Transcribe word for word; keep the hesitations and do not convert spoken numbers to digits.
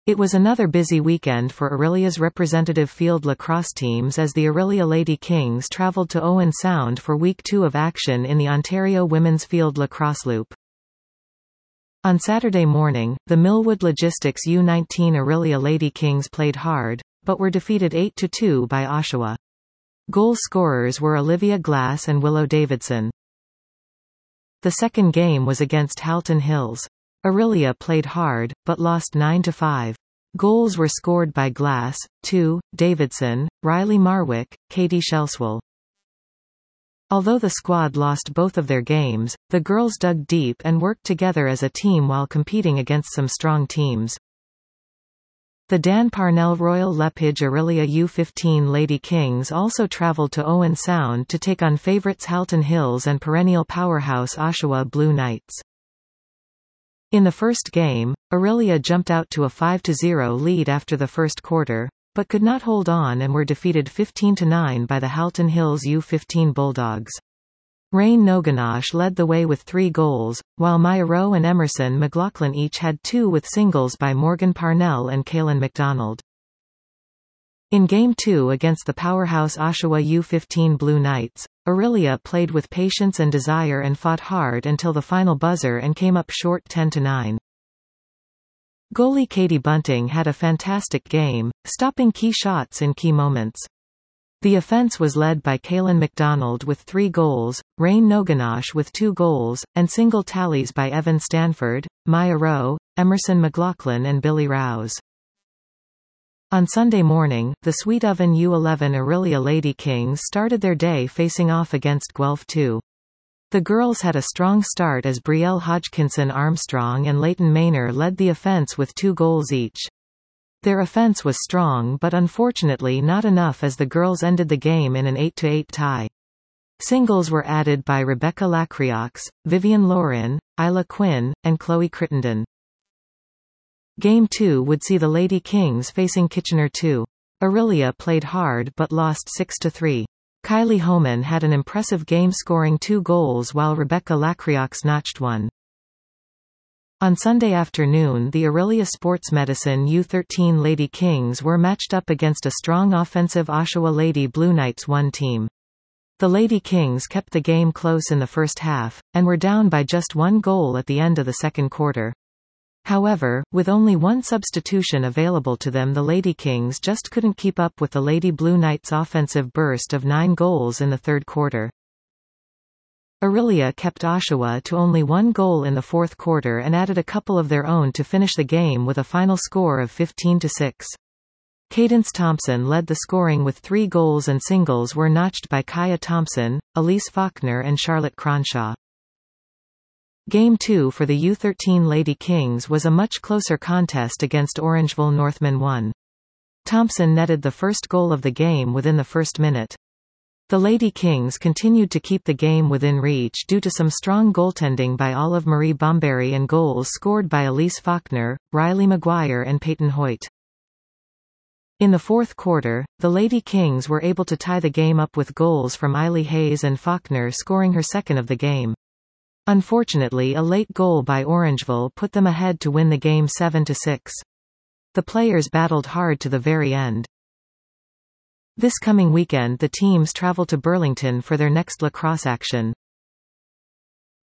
It was another busy weekend for Orillia's representative field lacrosse teams as the Orillia Lady Kings travelled to Owen Sound for week two of action in the Ontario Women's Field Lacrosse Loop. On Saturday morning, the Millwood Logistics U nineteen Orillia Lady Kings played hard, but were defeated eight to two by Oshawa. Goal scorers were Olivia Glass and Willow Davidson. The second game was against Halton Hills. Orillia played hard, but lost nine to five. Goals were scored by Glass, two, Davidson, Riley Marwick, Katie Shelswell. Although the squad lost both of their games, the girls dug deep and worked together as a team while competing against some strong teams. The Dan Parnell Royal Lepage Orillia U fifteen Lady Kings also travelled to Owen Sound to take on favourites Halton Hills and perennial powerhouse Oshawa Blue Knights. In the first game, Orillia jumped out to a five to zero lead after the first quarter, but could not hold on and were defeated fifteen to nine by the Halton Hills U fifteen Bulldogs. Rain Noganash led the way with three goals, while Maya Rowe and Emerson McLaughlin each had two with singles by Morgan Parnell and Kaylin McDonald. In Game two against the powerhouse Oshawa U fifteen Blue Knights, Orillia played with patience and desire and fought hard until the final buzzer and came up short ten to nine. Goalie Katie Bunting had a fantastic game, stopping key shots in key moments. The offense was led by Kaylin McDonald with three goals, Rain Noganash with two goals, and single tallies by Evan Stanford, Maya Rowe, Emerson McLaughlin and Billy Rouse. On Sunday morning, the Sweet Oven U eleven Orillia Lady Kings started their day facing off against Guelph two. The girls had a strong start as Brielle Hodgkinson Armstrong and Leighton Maynor led the offense with two goals each. Their offense was strong but unfortunately not enough as the girls ended the game in an eight to eight tie. Singles were added by Rebecca Lacriaux, Vivian Lauren, Isla Quinn, and Chloe Crittenden. Game two would see the Lady Kings facing Kitchener two. Orillia played hard but lost six to three. Kylie Homan had an impressive game scoring two goals while Rebecca Lacriaux notched one. On Sunday afternoon the Orillia Sports Medicine U thirteen Lady Kings were matched up against a strong offensive Oshawa Lady Blue Knights one team. The Lady Kings kept the game close in the first half, and were down by just one goal at the end of the second quarter. However, with only one substitution available to them, the Lady Kings just couldn't keep up with the Lady Blue Knights' offensive burst of nine goals in the third quarter. Orillia kept Oshawa to only one goal in the fourth quarter and added a couple of their own to finish the game with a final score of fifteen to six. Cadence Thompson led the scoring with three goals and singles were notched by Kaya Thompson, Elise Faulkner and Charlotte Cronshaw. Game two for the U thirteen Lady Kings was a much closer contest against Orangeville Northman one. Thompson netted the first goal of the game within the first minute. The Lady Kings continued to keep the game within reach due to some strong goaltending by Olive Marie Bomberry and goals scored by Elise Faulkner, Riley Maguire and Peyton Hoyt. In the fourth quarter, the Lady Kings were able to tie the game up with goals from Eiley Hayes and Faulkner scoring her second of the game. Unfortunately, a late goal by Orangeville put them ahead to win the game seven to six. The players battled hard to the very end. This coming weekend the teams travel to Burlington for their next lacrosse action.